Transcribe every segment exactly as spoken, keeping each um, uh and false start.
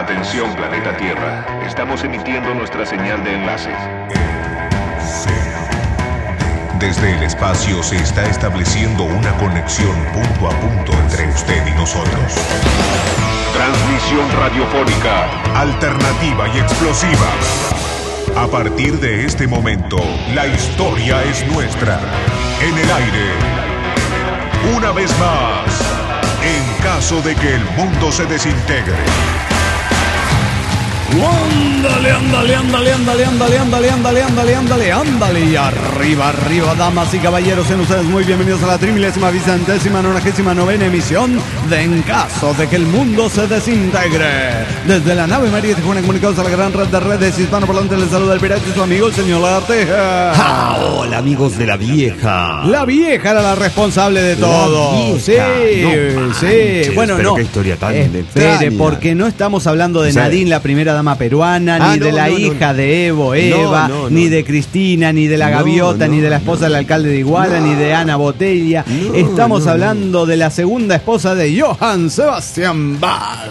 Atención, planeta Tierra. Estamos emitiendo nuestra señal de enlace. Desde el espacio se está estableciendo una conexión punto a punto entre usted y nosotros. Transmisión radiofónica alternativa y explosiva. A partir de este momento, la historia es nuestra. En el aire. Una vez más, en caso de que el mundo se desintegre. Ándale, ándale, ándale, ándale, ándale, ándale, ándale, ándale, ándale, ándale. Y arriba, arriba, damas y caballeros, sean ustedes muy bienvenidos a la trimilésima, vicentésima, nonagésima novena emisión de En Caso de que el Mundo se Desintegre. Desde la nave María Tijuana, comunicados a la gran red de redes hispanoparlantes, les saluda el pirata y su amigo, el señor Lagarteja. Ah, hola, amigos de la vieja. La vieja era la responsable de todo. Sí, no sí. Manches, bueno, pero no. Qué historia tan Espere, extraña. porque no estamos hablando de Sí. Nadine, la primera dama peruana, Ah, ni no, de la no, hija no. de Evo, Eva, No, no, ni no. de Cristina, ni de la No, gaviota, no, ni de la esposa no. del alcalde de Iguala, No. ni de Ana Botella. No, Estamos no, hablando de la segunda esposa de Johann Sebastian Bach.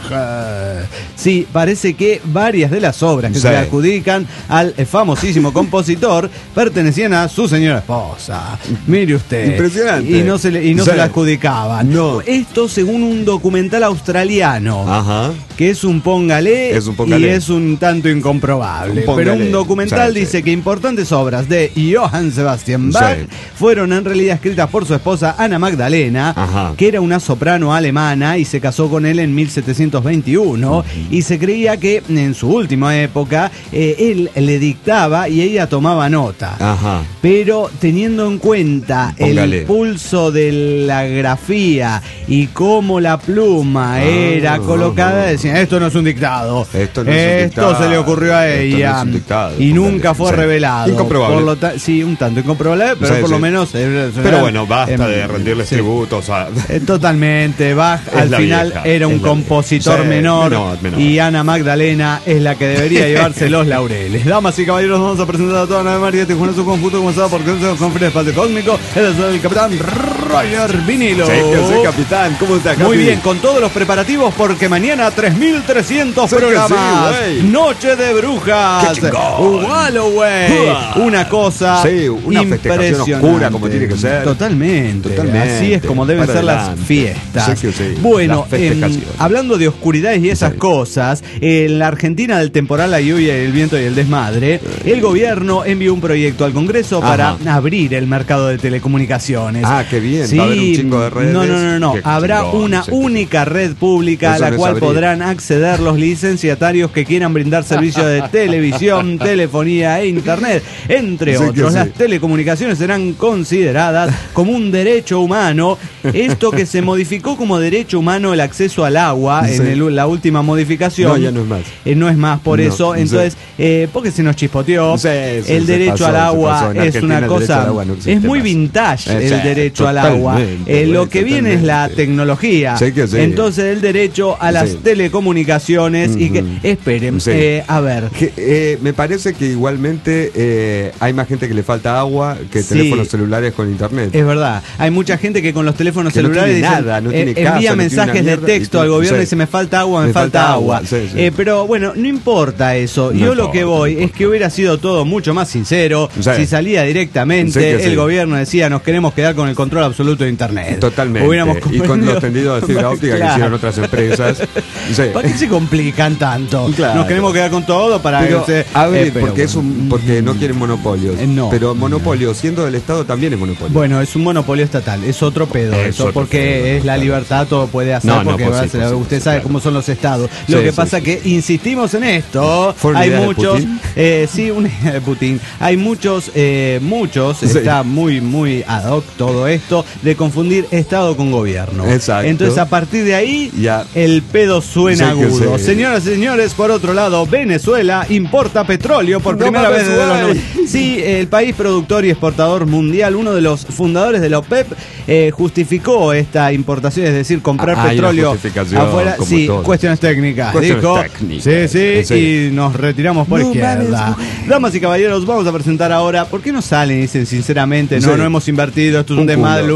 Sí, parece que varias de las obras que Sí. se le adjudican al famosísimo compositor pertenecían a su señora esposa. Mire usted. Impresionante. Y no se le, y no Sí. se la adjudicaban. No. Esto según un documental australiano. Ajá. Que es un póngale, Es un póngale. y es un tanto incomprobable. Un póngale. Pero un documental Sí, dice sí. que importantes obras de Johann Sebastian Bach Sí. fueron en realidad escritas por su esposa Ana Magdalena, Ajá. que era una soprano alemana y se casó con él en mil setecientos veintiuno. Y se creía que en su última época eh, él le dictaba y ella tomaba nota. Ajá. Pero teniendo en cuenta Póngale. el pulso de la grafía y cómo la pluma Ah, era colocada, ah, decían, esto no es un dictado. Esto no es un Esto dictado. se le ocurrió a Esto no ella. es un dictado, y póngale. nunca fue Sí. revelado. Incomprobable. Por lo ta- sí, un tanto incomprobable, pero Sí, por sí. lo menos... eh, Pero bueno, basta em, de rendirles sí. tributos a... Eh, Totalmente, Bach Es al la final vieja, era un es la compositor vieja. Sí, menor, menor, menor. y Ana Magdalena es la que debería llevarse los laureles. Damas y caballeros, vamos a presentar a toda la nave María Tijuana, su conjunto comenzado por Cruz Conferencia de Espacio Cósmico. Él es el capitán Roger Vinilo. Sí, que sí, capitán. ¿Cómo está, Capi? Muy bien, con todos los preparativos porque mañana tres mil trescientos Sí que programas. sí, güey. Noche de brujas. ¡Qué chingón! Halloween. Uah. Una cosa Sí, una festejación impresionante. oscura como tiene que ser. Totalmente. Totalmente. Así es como deben Para ser las adelante. fiestas. Sí que sí, Bueno, las festejaciones. em, hablando de oscuridades y esas Sí. cosas, en la Argentina del temporal, la lluvia, el viento y el desmadre, el gobierno envió un proyecto al Congreso para Ajá. abrir el mercado de telecomunicaciones. Ah, qué bien. Sí, Va a haber un chingo de redes. no, no, no, no. Qué Habrá chingón, una sí, que única red pública a Eso la no es cual abrir. podrán acceder los licenciatarios que quieran brindar servicios de televisión, telefonía e internet. Entre Sí que otros, sí. las telecomunicaciones serán consideradas como un derecho humano. Esto que se modificó como derecho humano el acceso al agua Sí. en el- la última modificación. No, ya no es más. Eh, no es más por No, eso. sí. Entonces, eh, porque se nos chispoteó. Sí, sí, el se derecho pasó, al se agua pasó. En es Argentina una el derecho cosa. al agua no existe es muy más. vintage Eh, el sí, derecho al agua. totalmente, Eh, lo güey, que viene es la totalmente. tecnología. Sí que sí. Entonces, el derecho a las Sí. telecomunicaciones y que. Ujú. Esperen, Sí. eh, a ver. Que, eh, me parece que igualmente eh, hay más gente que le falta agua que Sí. teléfonos celulares con internet. Es verdad, hay mucha gente que con los teléfonos Que no celulares tiene dicen, nada, no eh, tiene casa, envía no tiene mensajes una de mierda, texto y- al gobierno y sí. dice me falta agua, me, Me falta, falta agua. agua, sí, sí. Eh, pero bueno, no importa eso. No Yo lo importa, que no voy importa. es que hubiera sido todo mucho más sincero Sí. si salía directamente Sí que el sí. gobierno decía nos queremos quedar con el control absoluto de internet. Totalmente. Hubiéramos Y con comprendido- los tendidos de fibra óptica Claro. que hicieron otras empresas. Sí. ¿Para qué se complican tanto? Claro. Nos queremos quedar con todo para Pero, que se- a ver, eh, pero porque, es un, bueno. porque no quieren monopolios. Eh, no. Pero monopolio, siendo del Estado, también es monopolio. Bueno, es un monopolio estatal, es otro pedo Es eso, otro porque pedo, es la claro. libertad, todo puede hacer, No, no, porque pues sí, ¿verdad? pues sí, usted pues sí, sabe claro. cómo son los estados. Lo Sí, que sí, pasa sí. que insistimos en esto, ¿Fue una hay idea de muchos, Putin? eh, sí, una idea de Putin, hay muchos, eh, muchos, Sí. está muy, muy ad hoc todo esto de confundir estado con gobierno. Exacto. Entonces a partir de ahí, Ya. el pedo suena Sí que agudo. sí. Señoras y señores, por otro lado, Venezuela importa petróleo por No primera mames, vez desde los güey. noventa. Sí, el país productor y exportador mundial, uno de los fundadores de la OPEP, eh, justificó esta importación, es decir, comprar Ah, hay una petróleo justificación, afuera. como Sí, todo. cuestiones técnicas. Cuestiones dijo, técnicas. sí, sí, Sí. y nos retiramos por No izquierda. mames, Damas y caballeros, vamos a presentar ahora. ¿Por qué no salen y dicen sinceramente, no, Sí. no hemos invertido, esto es un, Un desmadre, culo. lo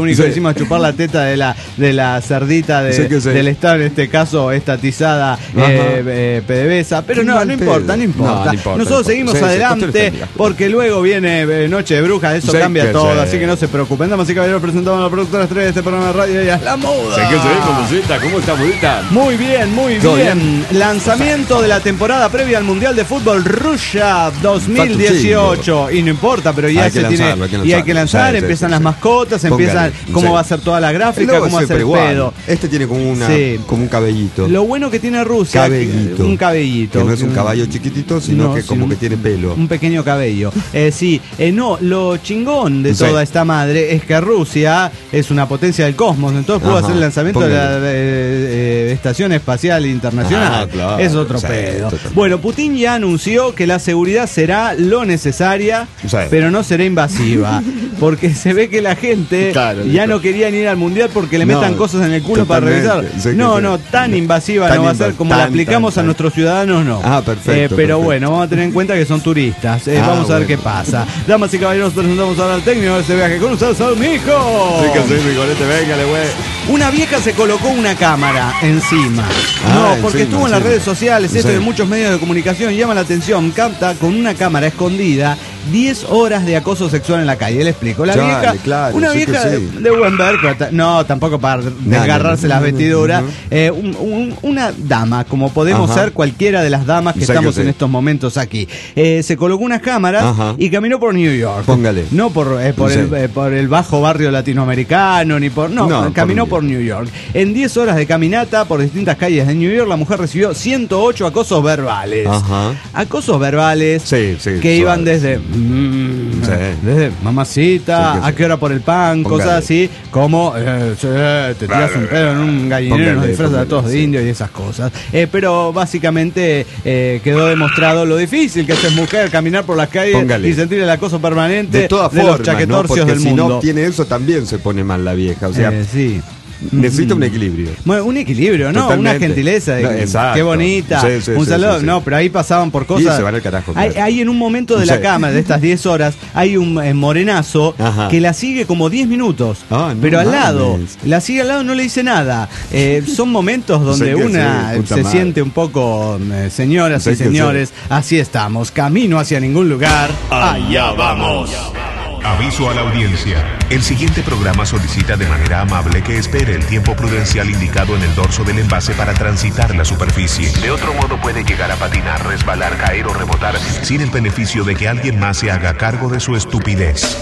único Sí. que hicimos es chupar la teta de la, de la cerdita de, Sí que sí. del Estado, en este caso estatizada eh, eh, PDVSA. Pero Qué no, mal no pedo. importa, no importa. No, no importa, Nosotros no importa. seguimos Sí, sí, adelante usted está porque luego viene eh, Noche de Brujas, eso Sí cambia que todo, sí. así que no se preocupen. Damas y caballeros, presentamos a la productora estrella de este programa de radio, ella es La Muda. Sí que sí, mamacita, ¿cómo está, bonita? Muy bien, muy ¿Todo bien. Lanzamiento de la temporada previa al Mundial de Fútbol Rusia dos mil dieciocho. Y no importa, pero ya Hay que se tiene. lanzarlo, hay que Y hay que lanzarlo. lanzar, Sí, sí, empiezan sí, las sí. mascotas, empiezan Póngale, cómo sí. va a ser toda la El gráfica, logo cómo va a es ser el siempre igual. pedo. Este tiene como, una, Sí. como un cabellito. Lo bueno que tiene Rusia, Cabellito. un cabellito. Que no es un caballo chiquitito, sino No, que sí, como un- que tiene pelo. Un pequeño cabello. Eh, sí, eh, no, lo chingón de Sí. toda esta madre es que Rusia es una potencia del cosmos, entonces pudo Ajá, hacer el lanzamiento de la póngale. eh, eh, Estación Espacial Internacional. Ah, claro. Es otro Sí, pedo. totalmente. Bueno, Putin ya anunció que la seguridad será lo necesaria, Sí. pero no será invasiva. Porque se ve que la gente Claro, ya sí. no querían ir al mundial porque le No, metan cosas en el culo para totalmente. revisar. Sí que no, sí. no, tan invasiva Tan no va a ser inva- como la tan, aplicamos tan, a tan. nuestros ciudadanos, no. Ah, perfecto, Eh, pero perfecto. bueno, vamos a tener en cuenta que son turistas. Eh, Ah, vamos a ver bueno. qué pasa. Damas y caballeros, presentamos ahora al técnico de este viaje con ustedes, al mijo. Sí que sí, mi golete, véngale, güey. Una vieja se colocó una cámara encima. Ah, no, porque encima, estuvo en las encima. redes sociales, esto Sí. de muchos medios de comunicación, llama la atención, capta con una cámara escondida diez horas de acoso sexual en la calle. Le explico. La Dale, vieja, claro, una sí que vieja sí. de buen ver, pero ta- no, tampoco para desgarrarse no, las no, no, vestiduras. no, no. Eh, un- un- una dama, como podemos Ajá. ser cualquiera de las damas que Sí que estamos sí. en estos momentos aquí. Eh, se colocó unas cámaras Ajá. y caminó por New York. Póngale. No por, eh, por, Sí. el, eh, por el bajo barrio latinoamericano, ni por... No, No, caminó por por New York. En diez horas de caminata por distintas calles de New York, la mujer recibió ciento ocho acosos verbales. Ajá. Acosos verbales Sí, sí, que suave, iban desde... sí. mm, Sí. Desde mamacita, Sí que a sí. qué hora por el pan, Póngale. cosas así, como eh, sí, te tiras un pedo en un gallinero, Póngale, nos disfrazas a póngale, todos de sí. indios y esas cosas. Eh, pero básicamente eh, quedó demostrado lo difícil que es ser mujer, caminar por las calles Póngale. y sentir el acoso permanente De todas de formas, los ¿no? chaquetorcios Porque del si mundo. no tiene eso también se pone mal la vieja. O sea, Eh, sí. necesita un equilibrio. Bueno, un equilibrio, ¿no? Totalmente. Una gentileza. De, No, exacto. qué bonita. Sí, sí, un sí, saludo. sí, sí. No, pero ahí pasaban por cosas. Y se van al carajo, Hay, claro. hay en un momento de la Sí. cámara, de estas diez horas, hay un eh, morenazo Ajá. que la sigue como diez minutos. Ah, no pero al mames. lado. La sigue al lado, no le dice nada. Eh, son momentos donde Sí que una sí, puta se madre. siente un poco, eh, señoras Sí y que señores, así estamos. Camino hacia ningún lugar. Allá vamos. Aviso a la audiencia. El siguiente programa solicita de manera amable que espere el tiempo prudencial indicado en el dorso del envase para transitar la superficie. De otro modo puede llegar a patinar, resbalar, caer o rebotar sin el beneficio de que alguien más se haga cargo de su estupidez.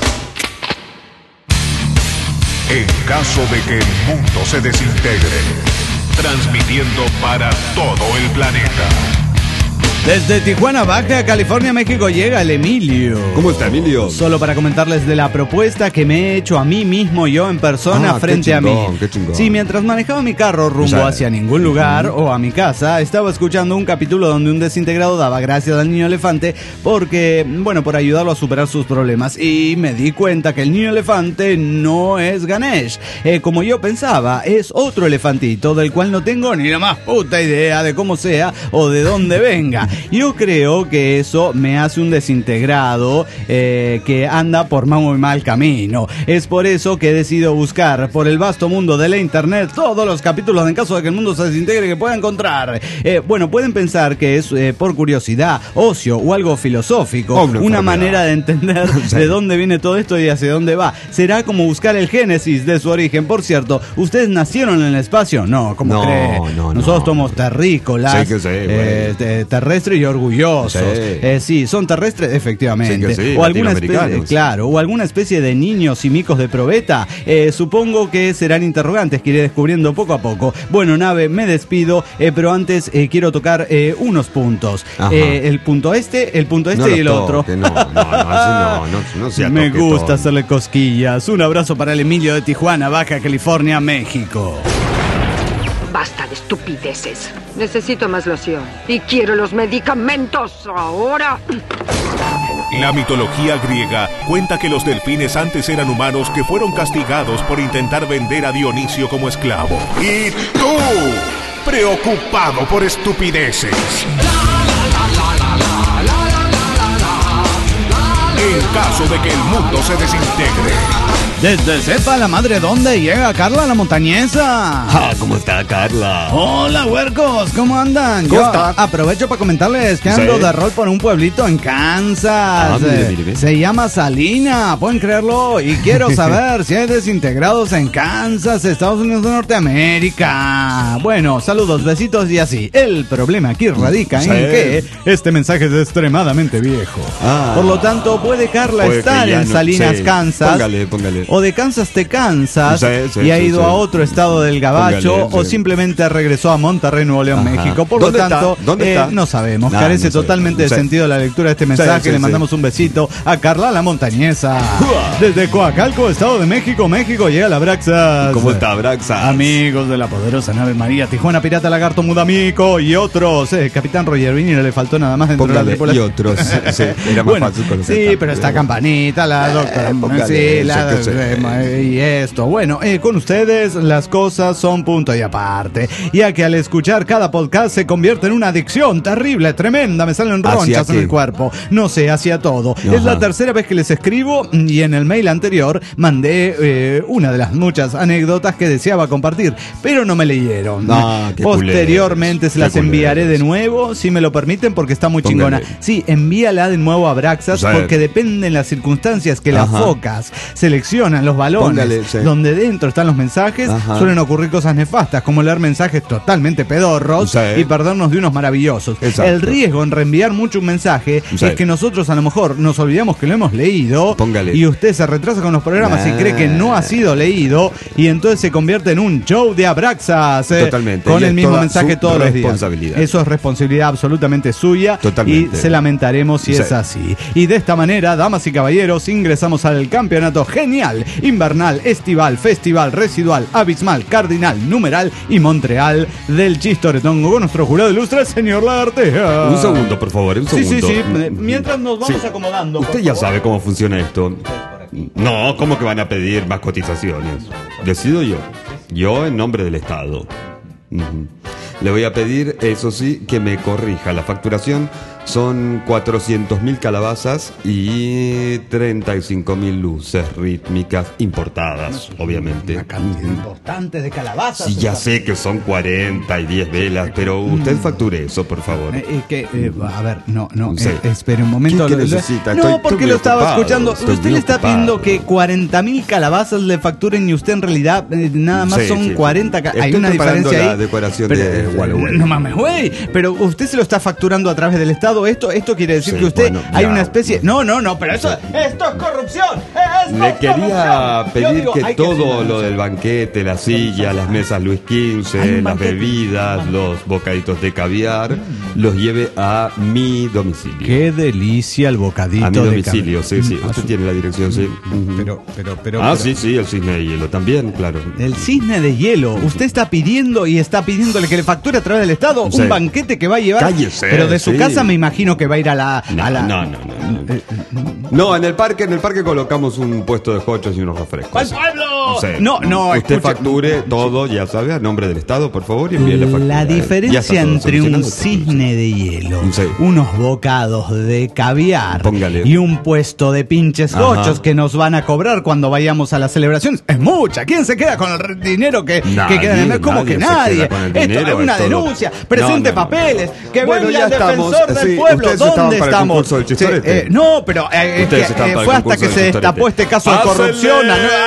En caso de que el mundo se desintegre, transmitiendo para todo el planeta. Desde Tijuana, Baja California, México, llega el Emilio. ¿Cómo está, Emilio? Solo para comentarles de la propuesta que me he hecho a mí mismo, yo en persona, Ah, qué frente a chingón, mí. qué chingón. Sí, mientras manejaba mi carro rumbo O sea, hacia ningún lugar o a mi casa, estaba escuchando un capítulo donde un desintegrado daba gracias al niño elefante porque, bueno, por ayudarlo a superar sus problemas. Y me di cuenta que el niño elefante no es Ganesh, eh, como yo pensaba, es otro elefantito del cual no tengo ni la más puta idea de cómo sea o de dónde venga. Yo creo que eso me hace un desintegrado eh, que anda por muy mal camino. Es por eso que he decidido buscar por el vasto mundo de la internet todos los capítulos en caso de que el mundo se desintegre que pueda encontrar. Eh, bueno, pueden pensar que es eh, por curiosidad, ocio o algo filosófico, O una una enfermedad. manera de entender Sí. de dónde viene todo esto y hacia dónde va. Será como buscar el génesis de su origen. Por cierto, ¿ustedes nacieron en el espacio? No, como No, cree. no, Nosotros no. somos terrícolas, Sí que sí, eh, güey. te- terrestres y orgullosos. Sí. Eh, sí, son terrestres, efectivamente. Sí que sí, o alguna especie, latinoamericanos. claro, o alguna especie de niños y micos de probeta. Eh, supongo que serán interrogantes que iré descubriendo poco a poco. Bueno, nave, me despido, eh, pero antes eh, quiero tocar eh, unos puntos. Ajá. Eh, el punto este, el punto este No y el lo otro. toque, no, no, no, así no, no, no sea Me toquetón. gusta hacerle cosquillas. Un abrazo para el Emilio de Tijuana, Baja California, México. Basta de estupideces. Necesito más loción. Y quiero los medicamentos ahora. La mitología griega cuenta que los delfines antes eran humanos que fueron castigados por intentar vender a Dionisio como esclavo. Y tú, preocupado por estupideces. en caso de que el mundo se desintegre. Desde sepa la madre dónde llega Carla la montañesa. Ah, ¿cómo está Carla? Hola, huercos, ¿cómo andan? ¿Cómo Yo está? aprovecho para comentarles que ando Sí. de rol por un pueblito en Kansas. Ah, mire, Eh, mire, mire. Se llama Salina, pueden creerlo. Y quiero saber si hay desintegrados en Kansas, Estados Unidos de Norteamérica. Bueno, saludos, besitos y así. El problema aquí radica Sí. en que este mensaje es extremadamente viejo. Ah. Por lo tanto, puede Carla Puede estar que ya en no- Salinas, sí. Kansas. Póngale, póngale. O de Kansas te cansas Sí, sí, y ha sí, ido sí. a otro estado del Gabacho. Póngale, O sí. simplemente regresó a Monterrey, Nuevo León, Ajá. México. Por ¿Dónde lo tanto, está? ¿Dónde eh, está? no sabemos. No, Carece no sabemos. totalmente de Sí. sentido la lectura de este mensaje. Sí, sí, Le sí. mandamos un besito a Carla la montañesa. Desde Coacalco, Estado de México, México, llega la Braxas. ¿Cómo está, Braxa? Amigos de la poderosa nave María, Tijuana, Pirata, Lagarto, Mudamico y otros. Eh, Capitán Roger Vini no le faltó nada más dentro Póngale, de la tripulación. y otros. Sí, era más Bueno, fácil conocer sí, tanto. pero está Campanita, la doctora. Eh, póngale, sí, la, yo qué sé. eh, y esto. Bueno, eh, con ustedes las cosas son punto y aparte. Ya que al escuchar cada podcast se convierte en una adicción terrible, tremenda. Me salen ¿Hacia ronchas en qué? el cuerpo. No sé, hacia todo. Ajá. Es la tercera vez que les escribo y en el mail anterior mandé eh, una de las muchas anécdotas que deseaba compartir, pero no me leyeron. Ah, qué Posteriormente culeros, se las qué enviaré de culeros. nuevo, si me lo permiten, porque está muy Póngale. chingona. Sí, envíala de nuevo a Braxas, Sí. porque dependen las circunstancias que las Ajá. focas seleccionan los balones, Póngale, sí. donde dentro están los mensajes, Ajá. suelen ocurrir cosas nefastas, como leer mensajes totalmente pedorros Sí. y perdernos de unos maravillosos. Exacto. El riesgo en reenviar mucho un mensaje Sí. es que nosotros a lo mejor nos olvidamos que lo hemos leído. Póngale. Y usted se retrasa con los programas y Nah. cree que no ha sido leído y entonces se convierte en un show de Abraxas. eh, Totalmente. Con Y el es mismo toda mensaje su todos los días. responsabilidad. Eso es responsabilidad absolutamente suya. Totalmente. Y se lamentaremos si Sí. es así. Y de esta manera, damas y caballeros, ingresamos al campeonato genial, invernal, estival, festival, residual, abismal, cardinal, numeral y Montreal del Chistoretongo con nuestro jurado ilustre, señor Lartea. Un segundo, por favor, un Sí, segundo. sí, sí. eh, Mientras nos vamos Sí. acomodando. por Usted ya favor. sabe cómo funciona esto. No, ¿cómo que van a pedir más cotizaciones? Decido yo. Yo en nombre del Estado. Ujú. Le voy a pedir, eso sí, que me corrija. La facturación son cuatrocientos mil calabazas y treinta y cinco mil luces rítmicas importadas, obviamente. Una cantidad importante de calabazas. Sí, ya sé que son cuarenta y diez velas, pero usted facture eso, por favor. Eh, eh, que, eh, a ver, no, no, Sí. eh, espere un momento. ¿Qué- qué Lo- lo- necesita? No, Estoy- estoy porque muy lo estaba ocupado, escuchando. estoy Usted muy le está ocupado. pidiendo que cuarenta mil calabazas le facturen y usted en realidad eh, nada más Sí, son sí. cuarenta. ca- Hay Estoy una preparando diferencia la ahí. decoración Pero, de eh, Gualeguay. No mames, güey. Pero usted se lo está facturando a través del Estado. Esto, esto quiere decir Sí, que usted bueno, hay ya. una especie. No, no, no, pero eso, esto es corrupción. Esto Le es quería corrupción. Yo pedir digo, que hay todo decirlo, lo del banquete, la silla, las mesas Luis Hay quince, un las banquete. bebidas, los bocaditos de caviar, los lleve a mi domicilio. Qué delicia el bocadito A mi de domicilio, carne. sí, sí. Mm, Usted a su- tiene la dirección, sí. Ujú. Pero, pero, pero. Ah, pero- sí, sí, el cisne de hielo también, claro. El cisne de hielo. Usted está pidiendo y está pidiéndole que le facture a través del Estado Sí. un banquete que va a llevar. Cállese, pero de su sí. casa me imagino que va a ir a la. No, a la- no, no, no, no. No, en el parque, en el parque colocamos un puesto de hochos y unos refrescos. ¡Al pueblo! Sí. No, no, Usted escuche- facture todo, ya sabe, a nombre del Estado, por favor, y envíe la factura. La Ya está diferencia todo entre un solucionado. cisne de hielo, Sí. unos bocados de caviar Póngale. y un puesto de pinches Ajá. gochos que nos van a cobrar cuando vayamos a las celebraciones es mucha. ¿Quién se queda con el re- dinero que, Nadie, que queda en el mes? ¿Cómo nadie que se nadie? queda con el Esto dinero, es una es todo. denuncia. Presente No, no, no, papeles. no. Que Bueno, venga ya el estamos, defensor del sí, pueblo. ustedes estaban ¿Dónde para el estamos? concurso del Sí, chistorete. eh, no, pero eh, es Ustedes que, estaban eh, para el fue hasta concurso que del se chistorete. destapó este caso de ¡Hácenle corrupción.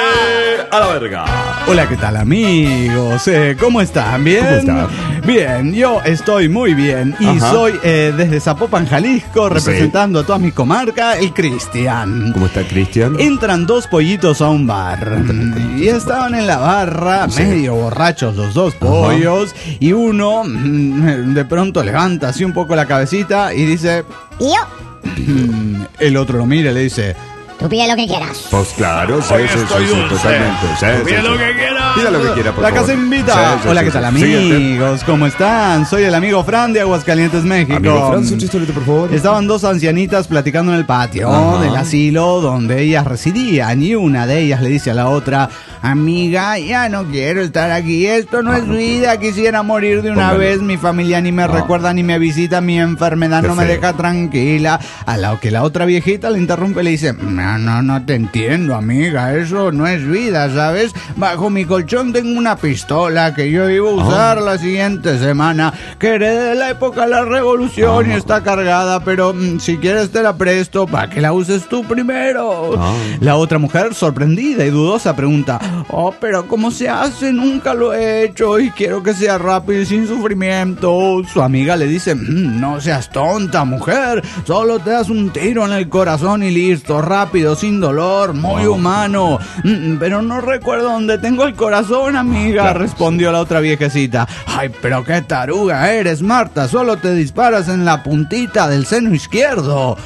a la verga! Hola, ¿qué tal, amigos? Eh, ¿Cómo están? ¿Bien? ¿Cómo está? Bien, yo estoy muy bien y Ajá. soy eh, desde Zapopan, Jalisco, representando a toda mi comarca, el Cristian. ¿Cómo está Cristian? Entran dos pollitos a un bar y estaban en la barra, Sí. medio borrachos los dos pollos, y uno mm, de pronto levanta así un poco la cabecita y dice, Y yo, mm, el otro lo mira y le dice, tú pide lo que quieras. Pues claro, sí, hoy sí, estoy sí, sí, dulce. totalmente. Sí, Pide sí, lo sí. que quieras. Pida lo que quiera, por La favor. casa invita. Sí, sí, Hola, sí, ¿qué sí. tal, Siguiente. amigos? ¿Cómo están? Soy el amigo Fran de Aguascalientes, México. Amigo Fran, su chistorete, por favor. Estaban dos ancianitas platicando en el patio Ajá. del asilo donde ellas residían y una de ellas le dice a la otra: amiga, ya no quiero estar aquí, esto no es vida, quisiera morir de una Póngale. vez, mi familia ni me Ah. recuerda ni me visita, mi enfermedad Qué no me feo. deja tranquila. A lo que la otra viejita le interrumpe y le dice: no, no, no te entiendo, amiga, eso no es vida, ¿sabes? Bajo mi colchón tengo una pistola que yo iba a usar la siguiente semana, que heredé de la época de la revolución y está cargada, pero mm, si quieres te la presto para que la uses tú primero. Ah. La otra mujer, sorprendida y dudosa, pregunta: oh, pero ¿cómo se hace? Nunca lo he hecho y quiero que sea rápido y sin sufrimiento. Su amiga le dice: "Mm, no seas tonta, mujer, solo te das un tiro en el corazón y listo, rápido, sin dolor, muy humano. "Mm, pero no recuerdo dónde tengo el corazón, amiga", Claro, respondió la otra viejecita. Ay, pero qué taruga eres, Marta, solo te disparas en la puntita del seno izquierdo.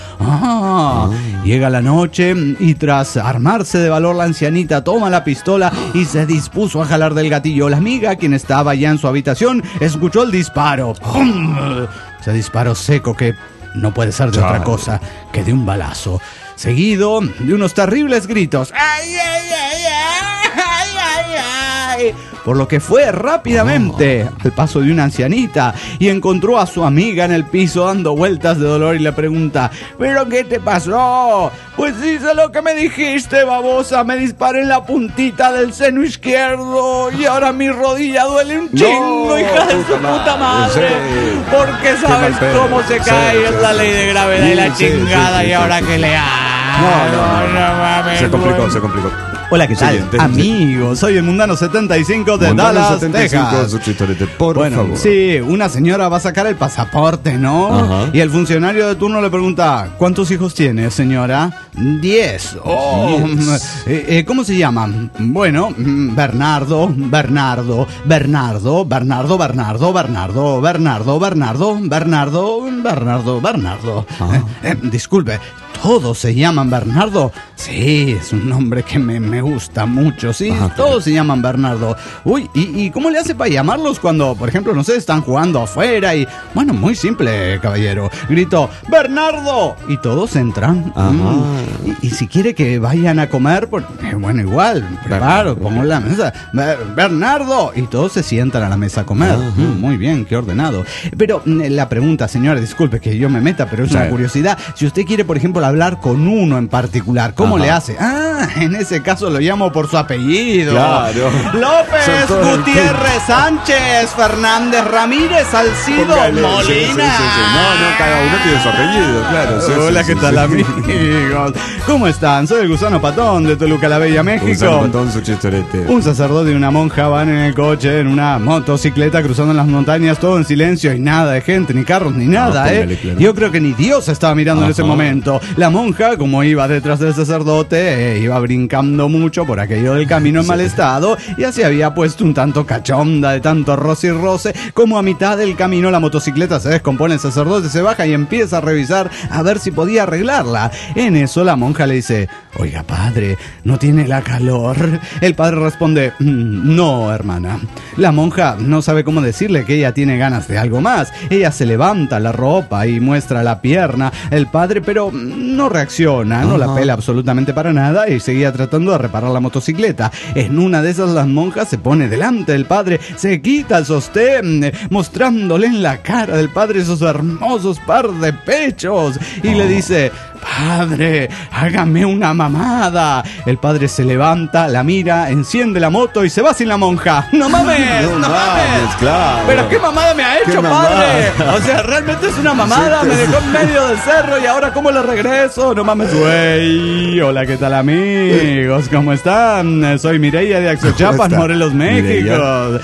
Ah, llega la noche y tras armarse de valor la ancianita toma la pistola y se dispuso a jalar del gatillo. La amiga, quien estaba ya en su habitación, escuchó el disparo. ¡Pum! Ese disparo seco que no puede ser de otra Chale. cosa que de un balazo, seguido de unos terribles gritos. ¡Ay, ay, ay, ay! ¡Ay, ay, ay! Por lo que fue rápidamente al paso de una ancianita y encontró a su amiga en el piso dando vueltas de dolor y le pregunta: ¿pero qué te pasó? Pues hice lo que me dijiste, babosa, me disparé en la puntita del seno izquierdo y ahora mi rodilla duele un chingo, No, hija de su puta puta madre, madre. sí. Porque sabes mal pedo. cómo se Sí, cae, sí, es la sí. ley de gravedad y la Sí, sí, chingada, sí, sí, y ahora sí, que sí. le hago. No, no, no. mames, Se complicó, güey. se complicó. Hola, ¿qué tal? Siguiente. Amigos, soy el Mundano setenta y cinco de Montano Dallas, setenta y cinco, Texas. su chistorete, por Bueno, favor. sí, una señora va a sacar el pasaporte, ¿no? Ajá. Y el funcionario de turno le pregunta: ¿cuántos hijos tiene, señora? Diez. Oh, Diez. eh, eh, ¿Cómo se llaman? Bueno, mm, Bernardo, Bernardo, Bernardo, Bernardo, Bernardo, Bernardo, Bernardo, Bernardo, Bernardo, Bernardo, Bernardo. Ah. Eh, eh, disculpe, ¿todos se llaman Bernardo? Sí, es un nombre que me, me gusta mucho, sí, Ajá, todos se llaman Bernardo. Uy, ¿y, y cómo le hace para llamarlos cuando, por ejemplo, no sé, están jugando afuera y... Bueno, muy simple, caballero. Grito: ¡Bernardo! Y todos entran. Ajá. Mm. Y, y si quiere que vayan a comer, pues, eh, bueno, igual, preparo, pongo la mesa. Ber- ¡Bernardo! Y todos se sientan a la mesa a comer. Ajá. Mm, muy bien, qué ordenado. Pero mm, la pregunta, señora, disculpe que yo me meta, pero es Sí. una curiosidad. Si usted quiere, por ejemplo, hablar con uno en particular, ¿cómo Ajá. le hace? Ah, en ese caso lo llamo por su apellido. Claro. López, Son todos Gutiérrez, Sánchez, Fernández, Ramírez, Salcido, Póngale, Molina. sí, sí, sí, sí. No, no, cada uno tiene su apellido, claro. sí, Hola, sí, ¿qué sí, tal, sí. amigos? ¿Cómo están? Soy el Gusano Patón de Toluca la Bella, México. Gusano Patón, su chistorete. Un sacerdote y una monja van en el coche, en una motocicleta, cruzando las montañas, todo en silencio y nada de gente, ni carros, ni nada, Ah, ¿eh? póngale, claro. Yo creo que ni Dios estaba mirando en ese Ajá. momento. La monja, como iba detrás del sacerdote, eh, iba brincando mucho por aquello del camino en mal estado y así había puesto un tanto cachonda de tanto roce y roce, como a mitad del camino la motocicleta se descompone, el sacerdote se baja y empieza a revisar a ver si podía arreglarla. En eso la monja le dice: oiga, padre, ¿no tiene la calor? El padre responde: "Mm, no, hermana". La monja no sabe cómo decirle que ella tiene ganas de algo más. Ella se levanta la ropa y muestra la pierna. El padre, pero mm, no reacciona, no la Ajá. pela absolutamente para nada y seguía tratando de reparar la motocicleta. En una de esas, las monjas se pone delante del padre, se quita el sostén, eh, mostrándole en la cara del padre esos hermosos par de pechos y le dice: padre, hágame una mamada. El padre se levanta, la mira, enciende la moto y se va sin la monja. ¡No mames! ¡No, No mames! mames, claro. ¿Pero qué mamada me ha ¿Qué hecho, mamada? padre? O sea, realmente es una mamada. Sí, Me sí. dejó en medio del cerro y ahora ¿cómo le regreso? No mames, güey. Hola, ¿qué tal, amigos? ¿Cómo están? Soy Mireia de Axochapas, está? Morelos, México. Mireia.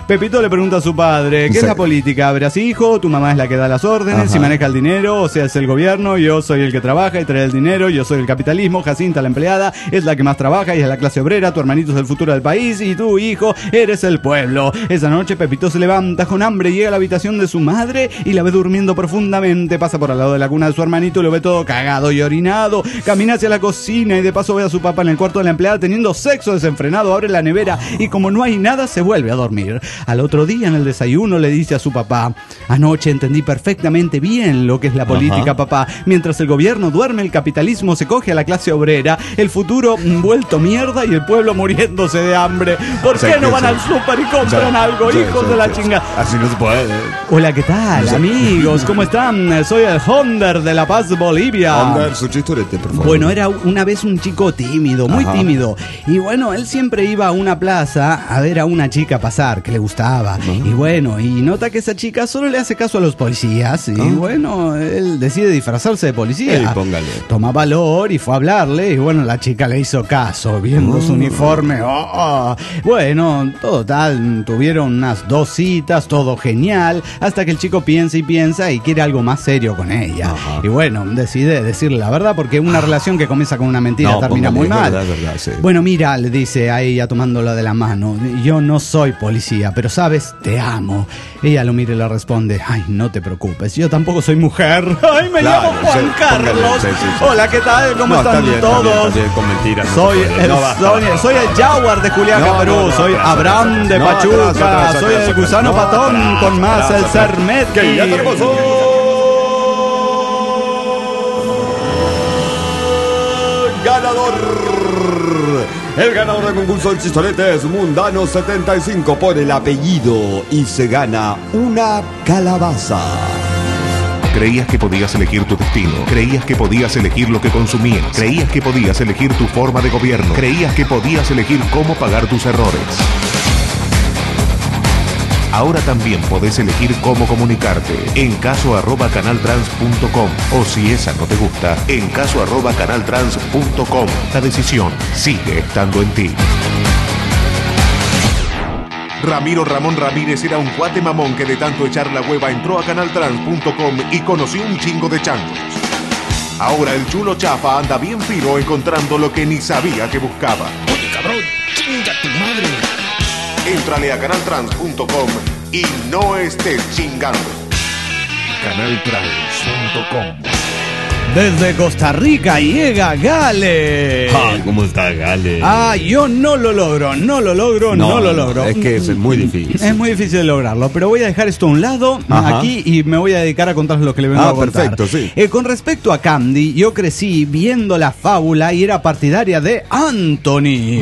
Pepito le pregunta a su padre, ¿qué Sí. es la política? ¿Verás hijo? ¿Tu mamá es la que da las órdenes? Ajá. ¿Si maneja el dinero? O sea, es el gobierno. Yo soy el que trabaja y trae el dinero. Yo soy el capitalismo. Jacinta, la empleada, es la que más trabaja y es la clase obrera. Tu hermanito es el futuro del país y tú, hijo, eres el pueblo. Esa noche Pepito se levanta con hambre, llega a la habitación de su madre y la ve durmiendo profundamente. Pasa por al lado de la cuna de su hermanito y lo ve todo cagado y orinado. Camina hacia la cocina y de paso ve a su papá en el cuarto de la empleada teniendo sexo desenfrenado. Abre la nevera y como no hay nada se vuelve a dormir. Al otro día en el desayuno le dice a su papá: anoche entendí perfectamente bien lo que es la política, Ajá. papá. Mientras el gobierno duerme, el capitalismo se coge a la clase obrera, el futuro mm, vuelto mierda y el pueblo muriéndose de hambre. ¿Por Sí, qué no sí, van sí. al súper y compran Sí, algo, sí, hijos sí, de la sí. chinga? Así no se puede. Hola, ¿qué tal, amigos? ¿Cómo están? Soy el Honder de La Paz, Bolivia. Andar su chistorete, por favor. Bueno, era una vez un chico tímido, muy Ajá. tímido. Y bueno, él siempre iba a una plaza a ver a una chica pasar que le gustaba. Y bueno, y nota que esa chica solo le hace caso a los policías. Y bueno, él decide disfrazarse de policía. Ey, póngale. Toma valor y fue a hablarle. Y bueno, la chica le hizo caso, viendo su uniforme. Oh, oh. Bueno, todo tal, tuvieron unas dos citas, todo genial. Hasta que el chico piensa y piensa y quiere algo más serio con ella. Ajá. Y bueno, decide decirle la verdad porque una relación que comienza con una mentira No, termina póngale, muy es mal. verdad, es verdad, sí. Bueno, mira, le dice a ella tomándola de la mano, yo no soy policía, pero sabes, te amo. Ella lo mira y le responde, ay, no te preocupes, yo tampoco soy mujer. Ay, me Claro, llamo Juan sí, Carlos. póngale, sí, sí, sí. Hola, ¿qué tal? ¿Cómo No, están está bien, está todos? bien, está bien, con mentiras no soy, se puede. el No, basta, Sonia- basta. soy el Jaguar de Juliaca, No, Perú. no, no, soy atrás, Abraham atrás, de no, Pachuca. atrás, atrás, soy atrás, el gusano atrás, patón atrás, con más atrás, el atrás. Sermetki. Que ya tenemos un ganador. El ganador del concurso del Chistorete es Mundano setenta y cinco por el apellido y se gana una calabaza. Creías que podías elegir tu destino. Creías que podías elegir lo que consumías. Creías que podías elegir tu forma de gobierno. Creías que podías elegir cómo pagar tus errores. Ahora también podés elegir cómo comunicarte. En caso arroba canaltrans punto com. O si esa no te gusta, en caso arroba canaltrans punto com. La decisión sigue estando en ti. Ramiro Ramón Ramírez era un cuate mamón que de tanto echar la hueva entró a canaltrans punto com y conoció un chingo de changos. Ahora el chulo chafa anda bien fino encontrando lo que ni sabía que buscaba. Oye, cabrón, chinga tu madre. Éntrale a canaltrans punto com y no estés chingando. canaltrans punto com. Desde Costa Rica llega Gale. Ah, ¿cómo está Gale? Ah, yo no lo logro, no lo logro, no, No, lo no, logro. es que es muy difícil. Es muy difícil de lograrlo, pero voy a dejar esto a un lado Ajá. aquí y me voy a dedicar a contarles lo que le vengo Ah, a contar. perfecto, sí. Eh, con respecto a Candy, yo crecí viendo la fábula y era partidaria de Anthony.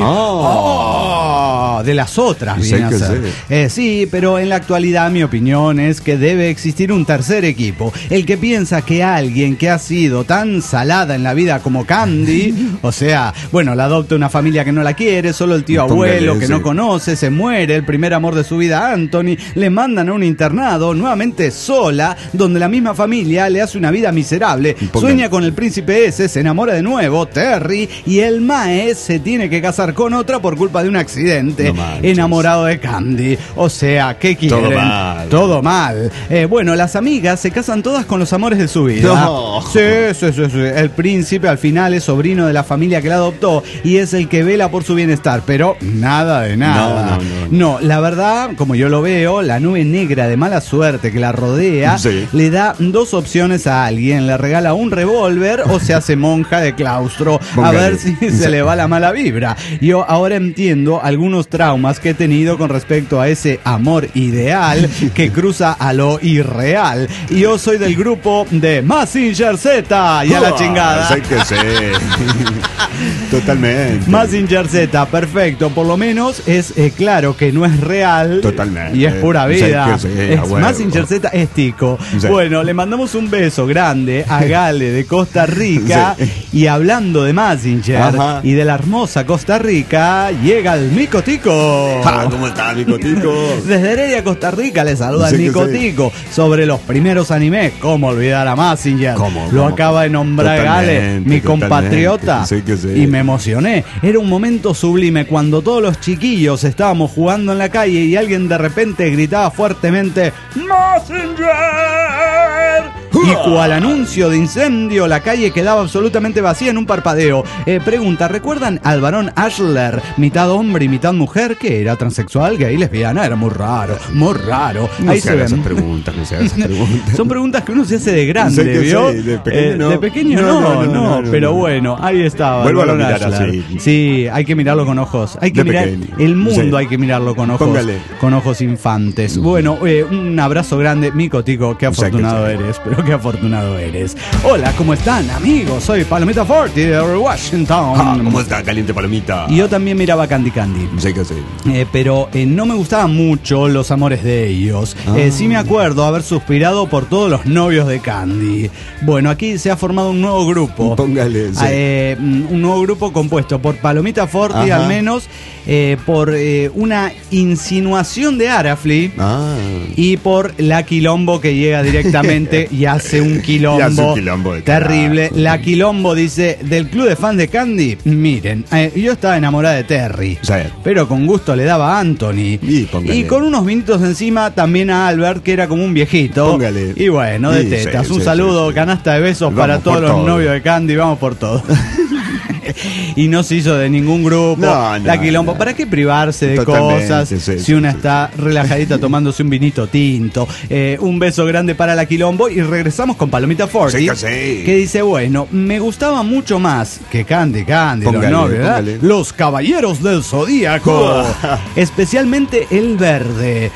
Ah. Oh, de las otras, Sí, viene a que ser. sí. Eh, sí, pero en la actualidad mi opinión es que debe existir un tercer equipo. El que piensa que alguien que ha sido tan salada en la vida como Candy, o sea, bueno, la adopta una familia que no la quiere, solo el tío Póngale, abuelo que sí. no conoce, se muere, el primer amor de su vida, Anthony, le mandan a un internado, nuevamente sola, donde la misma familia le hace una vida miserable, Póngale. sueña con el príncipe ese, se enamora de nuevo, Terry, y el Mae se tiene que casar con otra por culpa de un accidente, No manches. enamorado de Candy, o sea, ¿qué quieren? Todo mal. Todo mal. Eh, bueno, las amigas se casan todas con los amores de su vida. No. Sí, sí, sí, sí. El príncipe al final es sobrino de la familia que la adoptó y es el que vela por su bienestar, pero nada de nada. No, no, no. No, la verdad, como yo lo veo, la nube negra de mala suerte que la rodea Sí. le da dos opciones a alguien. Le regala un revólver o se hace monja de claustro. A Póngale. ver si se le va la mala vibra. Yo ahora entiendo algunos traumas que he tenido con respecto a ese amor ideal que cruza a lo irreal. Y yo soy del grupo de Mazinger Z. Y a la chingada. Sé que sé. Totalmente. Mazinger Z, perfecto. Por lo menos es eh, claro que no es real. Totalmente. Y es pura Sé vida. que sí, a Es huevo. Mazinger Z es tico. Sí. Bueno, le mandamos un beso grande a Gale de Costa Rica. Sí. Y hablando de Mazinger Ajá. y de la hermosa Costa Rica, llega el Mico Tico. Nico. Ah, ¿cómo estás, Nicotico? Desde Heredia, Costa Rica, le saluda Sí que Nicotico. Sobre los primeros animes, ¿cómo olvidar a Mazinger? ¿Cómo, Lo cómo? acaba de nombrar Totalmente, Gale, mi compatriota. totalmente. Sí que sí. Y me emocioné. Era un momento sublime cuando todos los chiquillos estábamos jugando en la calle y alguien de repente gritaba fuertemente ¡Mazinger! Y cual anuncio de incendio, la calle quedaba absolutamente vacía en un parpadeo. Eh, pregunta, ¿recuerdan al varón Ashler, mitad hombre y mitad mujer, que era transexual, gay, lesbiana? Era muy raro, muy raro. No Ahí se se haga ven. esas preguntas, no se haga esas preguntas. Son preguntas que uno se hace de grande, Sé que ¿vio? sí, de pequeño Eh, no. de pequeño No, no, no, no, no, no, no, pero no. bueno, ahí estaba. Vuelvo el a varón mirar Ashler. así. Sí, hay que mirarlo con ojos. Hay que De mirar pequeño. el mundo, Sí. hay que mirarlo con ojos, Póngale. con ojos infantes. Bueno, eh, un abrazo grande, Micotico, qué O sea que afortunado sí. eres, pero qué afortunado eres. Hola, ¿cómo están, amigos? Soy Palomita Forti de Washington. Ah, ¿cómo está, caliente palomita? Y yo también miraba Candy Candy. Sé que sí. Eh, pero eh, no me gustaban mucho los amores de ellos. Ah. Eh, sí me acuerdo haber suspirado por todos los novios de Candy. Bueno, aquí se ha formado un nuevo grupo. Póngale, sí. Eh, un nuevo grupo compuesto por Palomita Forti, Ajá. al menos, eh, por eh, una insinuación de Arafli. Ah. Y por la Quilombo, que llega directamente y hace un quilombo, Y hace un quilombo de terrible. carajo. La Quilombo dice, del club de fans de Candy, miren, eh, yo estaba enamorada de Terry, Sí. pero con gusto le daba a Anthony. Y póngale. Y con unos vinitos encima también a Albert, que era como un viejito. Póngale. Y bueno, de Sí, tetas. sí, un sí, saludo, sí, sí. canasta de besos Vamos para todos por los todo. novios de Candy, vamos por todo. Y no se hizo de ningún grupo. No, no, la Quilombo, no. ¿para qué privarse de Totalmente, cosas sí, si sí, una sí. está relajadita tomándose un vinito tinto? Eh, un beso grande para la Quilombo y regresamos con Palomita Forti, Sí que sí. que dice, bueno, me gustaba mucho más que Candy Candy, Póngale, los novios, ¿verdad? póngale. Los caballeros del Zodíaco, especialmente el verde.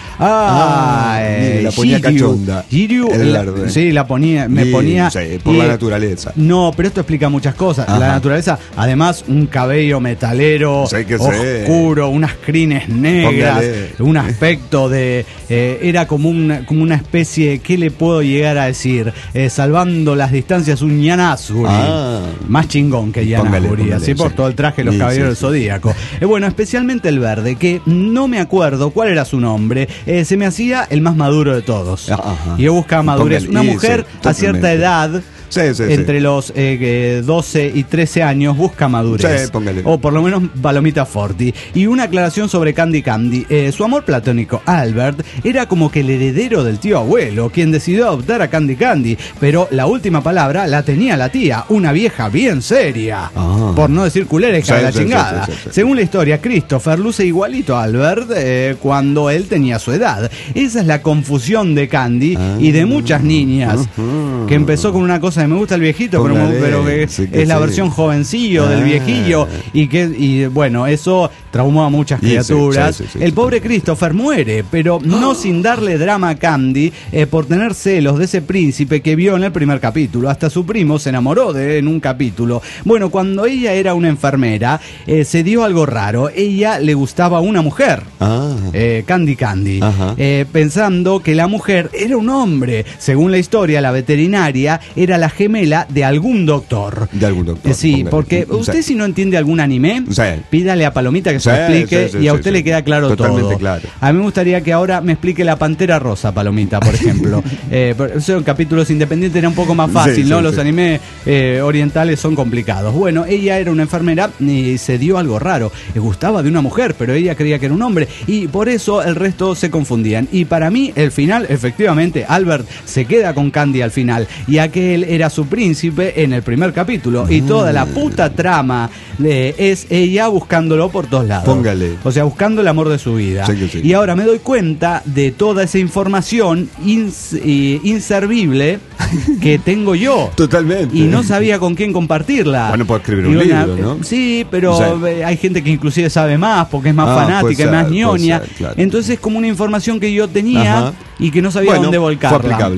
Ah, Ah, eh, mire, la ponía Jiryu. cachonda. Jiryu, El la- verde. sí, la ponía, me Sí, ponía sí, por la y- naturaleza. No, pero esto explica muchas cosas. Ajá. La naturaleza, además, un cabello metalero Sí que sí. oscuro, unas crines negras, Póngale. un aspecto de eh, era como una como una especie, ¿qué le puedo llegar a decir? Eh, salvando las distancias, un Yanazuri. Ah. Más chingón que Póngale, Yanazuri, póngale, así por sí. todo el traje de los Sí, caballeros sí, del sí. Zodíaco. Eh, bueno, especialmente el verde, que no me acuerdo cuál era su nombre. Eh, se me hacía el más maduro de todos. Ajá. Y yo buscaba madurez. Póngale, Una y mujer sí, a cierta totalmente. edad, Sí, sí, sí. entre los eh, eh, doce y trece años, busca madurez. Sí, póngale. O por lo menos Palomita Forti. Y una aclaración sobre Candy Candy. Eh, su amor platónico, Albert, era como que el heredero del tío abuelo, quien decidió adoptar a Candy Candy. Pero la última palabra la tenía la tía, una vieja bien seria. Ah. Por no decir culereca de Sí, la sí, sí, chingada. sí, sí, sí. Según la historia, Christopher luce igualito a Albert eh, cuando él tenía su edad. Esa es la confusión de Candy y de muchas niñas. Ujú. Que empezó con una cosa de me gusta el viejito, pero, Póngale, pero que sí que es la sí. versión jovencillo del Ah. viejillo. Y que y bueno, eso traumó a muchas Y sí, criaturas. sí, sí, sí, el sí, pobre sí. Christopher muere, pero no sin darle drama a Candy eh, por tener celos de ese príncipe que vio en el primer capítulo. Hasta su primo se enamoró de él en un capítulo. Bueno, cuando ella era una enfermera, eh, se dio algo raro. Ella le gustaba una mujer. Ah. Eh, Candy Candy, Ajá. eh, pensando que la mujer era un hombre. Según la historia, la veterinaria era la gemela de algún doctor. De algún doctor, Eh, sí, póngale. porque Sí. usted si no entiende algún anime, Sí. pídale a Palomita que se Sí, lo explique sí, sí, y a sí, usted sí. le queda claro Totalmente todo. claro. A mí me gustaría que ahora me explique la Pantera Rosa, Palomita, por ejemplo. eh, pero son capítulos independientes, era un poco más fácil, Sí, ¿no? sí, Los sí. animes eh, orientales son complicados. Bueno, ella era una enfermera y se dio algo raro. Le gustaba de una mujer, pero ella creía que era un hombre y por eso el resto se confundían. Y para mí, el final, efectivamente, Albert se queda con Candy al final, ya que él era su príncipe en el primer capítulo y toda la puta trama eh, es ella buscándolo por todos lados. Póngale. O sea, buscando el amor de su vida. Sí que sí. Y ahora me doy cuenta de toda esa información ins- eh, inservible que tengo yo. Totalmente. Y no sabía con quién compartirla. Bueno, puede escribir Y un una- libro, ¿no? Sí, pero O sea, eh, hay gente que inclusive sabe más porque es más Ah, puede fanática, es ser, más puede ñoña. ser, claro. Entonces es como una información que yo tenía Ajá. y que no sabía Bueno, dónde fue volcarla. aplicable.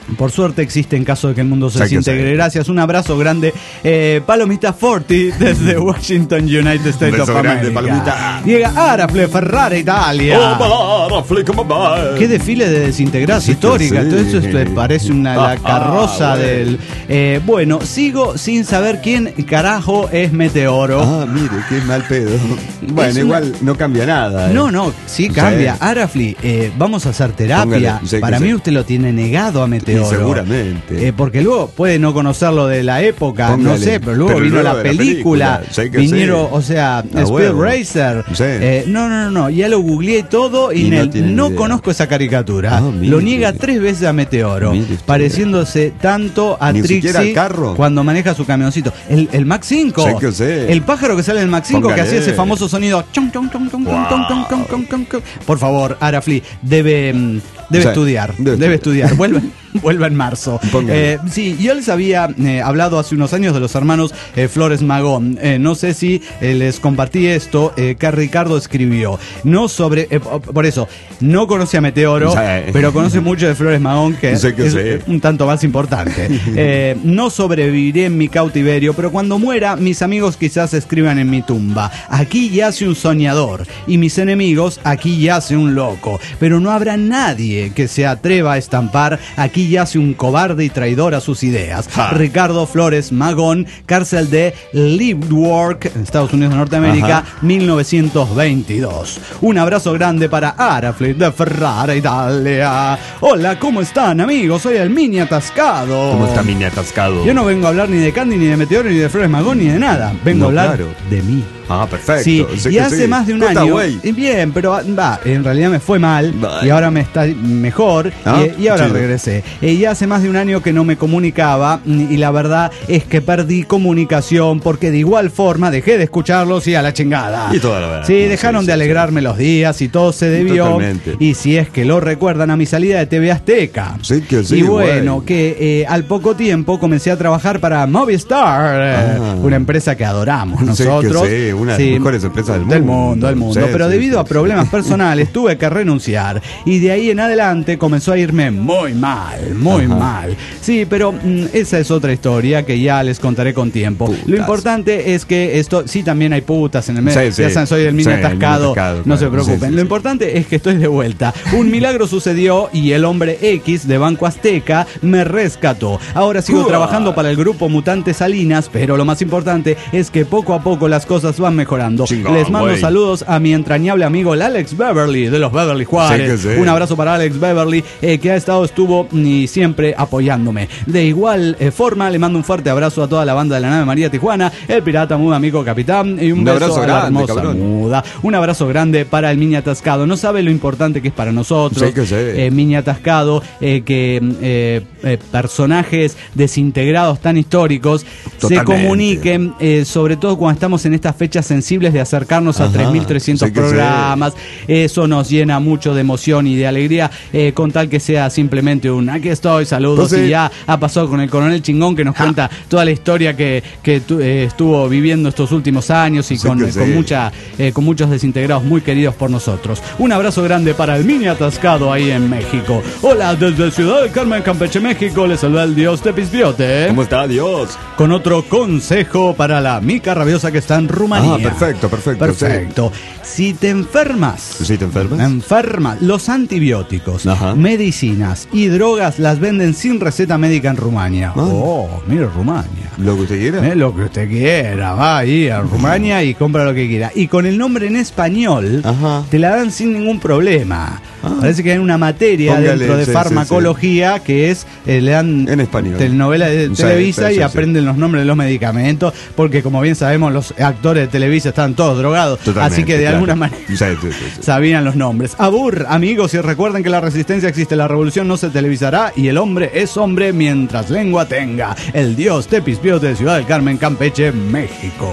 Por suerte existe en caso de que el mundo se Hay que desintegre. ser. Gracias, un abrazo grande. Eh, Palomita Forti desde Washington, United States Un beso of grande, America. Palomita. Llega Arafle, Ferrari, Italia. Oh, Arafle, ¿cómo va? Qué desfile de desintegradas Sí que históricas. sí. Todo eso esto parece una la Ah, carroza ah, bueno. del. Eh, bueno, sigo sin saber quién carajo es Meteoro. Ah, mire, qué mal pedo. Bueno, Es una- igual no cambia nada. ¿eh? No, no, sí cambia. Sí. Arafli, eh, vamos a hacer terapia. Póngale, sí que Para sí. mí usted lo tiene negado a Meteoro. Y seguramente. Eh, porque luego puede no conocerlo de la época, Póngale. no sé, pero luego Pero vino luego la de la película, película, sí que vinieron, sí. o sea, A Speed huevo. Racer. Sí. Eh, no, no, no, no, ya lo googleé todo y, Y no Nel, tiene no ni idea. conozco esa caricatura. Ah, mire. Lo niega tres veces a Meteoro, Mire usted. pareciéndose tanto a Ni siquiera Trixie al carro. cuando maneja su camioncito. El, el Max cinco, Sí que sí. el pájaro que sale del Max cinco que Póngale. hacía ese famoso sonido. chon, chon, chon, chon, chon, chon, chon, chon, chon, chon, chon. Por favor, Arafli, debe, mm, debe Sí, estudiar, debe debe estudiar. Vuelve, vuelve en marzo. Póngale. Eh, sí, yo les había eh, hablado hace unos años de los hermanos eh, Flores Magón. Eh, no sé si eh, les compartí esto eh, que Ricardo escribió. No sobre, eh, por eso, no conoce a Meteoro, Sí. pero conoce mucho de Flores Magón, que Sí que es sí. un tanto más importante. Eh, no sobreviviré en mi cautiverio, pero cuando muera, mis amigos quizás escriban en mi tumba: aquí yace un soñador, y mis enemigos: aquí yace un loco. Pero no habrá nadie que se atreva a estampar: aquí yace un cobarde y traidor a sus ideas. Ja. Ricardo Flores Magón, cárcel de Leavenworth, en Estados Unidos de Norteamérica, Ajá. mil novecientos veintidós. Un abrazo grande para Arafli de Ferrara, Italia. Hola, ¿cómo están, amigos? Soy el Mini Atascado. ¿Cómo está Mini Atascado? Yo no vengo a hablar ni de Candy, ni de Meteoro, ni de Flores Magón, ni de nada. Vengo No, a hablar claro. de mí. Ah, perfecto. Sí, Sé y que hace sí. más de un Cuenta, año. güey. y Bien, pero va, en realidad me fue mal Vale. y ahora me está mejor Ah, y, y ahora chido. regresé. Eh, y hace más de un año que no me comunicaba y la verdad es que perdí comunicación porque de igual forma dejé de escucharlos y a la chingada. Y toda la verdad. Sí, Sí, dejaron sí, de sí. alegrarme los días y todo se debió. Totalmente. Y si es que lo recuerdan, a mi salida de T V Azteca. Sí que sí, Y bueno, güey. que eh, al poco tiempo comencé a trabajar para Movistar, eh, Ah. una empresa que adoramos Sí que nosotros. sí, una de las mejores empresas del mundo. Del mundo, del mundo. Sí, Pero sí, debido sí, a problemas personales tuve que renunciar. Y de ahí en adelante comenzó a irme muy mal, muy Ajá. mal. Sí, pero mm, esa es otra historia que ya les contaré con tiempo. Putas. Lo importante es que esto, sí, también hay putas en el medio. Sí, sí. Ya saben, soy el mini Sí, el mini atascado. atascado, No claro. se preocupen. Sí, sí, Lo sí. importante es que estoy de vuelta. Un milagro sucedió y el hombre X de Banco Azteca me rescató. Ahora sigo Uah. trabajando para el grupo Mutante Salinas, pero lo más importante es que poco a poco las cosas van mejorando. Chingón, Les mando güey. saludos a mi entrañable amigo el Alex Beverly de los Beverly Juárez. Sí que sí. Un abrazo para Alex Beverly, eh, que ha estado, estuvo y siempre apoyándome. De igual eh, forma, le mando un fuerte abrazo a toda la banda de la nave María Tijuana, el pirata Muda, amigo capitán, y un, Un beso abrazo a la grande, hermosa cabrón. Muda. Un abrazo grande para el Mini Atascado. No sabe lo importante que es para nosotros. Sí que sí. Eh, Mini Atascado, eh, que eh, eh, personajes desintegrados tan históricos se Totalmente. comuniquen, eh, sobre todo cuando estamos en estas fechas sensibles de acercarnos a Ajá, tres mil trescientos sí que sí. programas. Eso nos llena mucho de emoción y de alegría, eh, con tal que sea simplemente un aquí estoy, saludos. Pues sí. Y ya ha pasado con el coronel Chingón, que nos cuenta toda la historia que, que tu- eh, estuvo viviendo estos últimos años y Sí con, que sí. con, mucha, eh, con muchos desintegrados muy queridos por nosotros. Un abrazo grande para el Mini Atascado ahí en México. Hola, desde Ciudad del Carmen, Campeche, México, les saluda el Dios de Pispiote. ¿Cómo está, Dios? Con otro consejo para la mica rabiosa que está en Rumanía. Ah, perfecto, perfecto, Perfecto. Si te enfermas, ¿Sí te enfermas? enfermas, los antibióticos, Ajá. medicinas y drogas las venden sin receta médica en Rumania. Ah. Oh, mire Rumania. ¿Lo que usted quiera? Eh, lo que usted quiera, va ahí a Rumania y compra lo que quiera. Y con el nombre en español, Ajá. te la dan sin ningún problema. Ah. Parece que hay una materia Póngale, dentro de sí, sí, farmacología que es, eh, le dan En español. telenovela de Sí, Televisa sí, sí, y sí. aprenden los nombres de los medicamentos, porque como bien sabemos, los actores de Televisa están todos drogados, Totalmente, así que de claro. alguna manera Sí, sí, sí, sí. sabían los nombres. Abur, amigos, y recuerden que la resistencia existe, la revolución no se televisará y el hombre es hombre mientras lengua tenga. El Dios Tepispiote de Ciudad del Carmen, Campeche, México.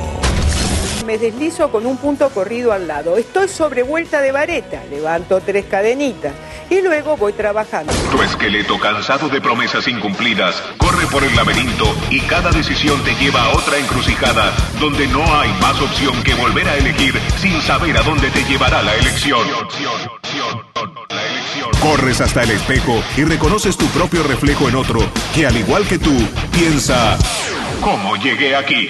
Me deslizo con un punto corrido al lado. Estoy sobre vuelta de vareta, levanto tres cadenitas y luego voy trabajando. Tu esqueleto, cansado de promesas incumplidas, corre por el laberinto y cada decisión te lleva a otra encrucijada donde no hay más opción que volver a elegir sin saber a dónde te llevará la elección. La elección. Corres hasta el espejo y reconoces tu propio reflejo en otro que, al igual que tú, piensa: ¿cómo llegué aquí?